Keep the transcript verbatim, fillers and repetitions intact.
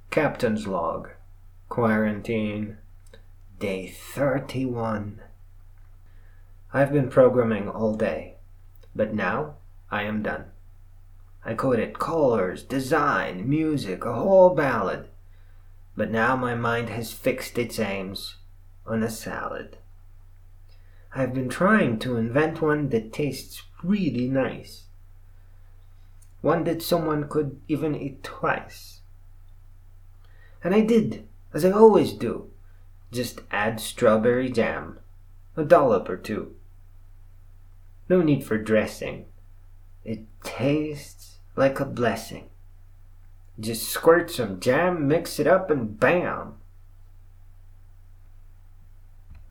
Captain's Log. Quarantine. Day thirty-one. I've been programming all day, but now I am done. I coded colors, design, music, a whole ballad, but now my mind has fixed its aims on a salad. I've been trying to invent one that tastes really nice. One that someone could even eat twice. And I did, as I always do. Just add strawberry jam, a dollop or two. No need for dressing. It tastes like a blessing. Just squirt some jam, mix it up, and bam!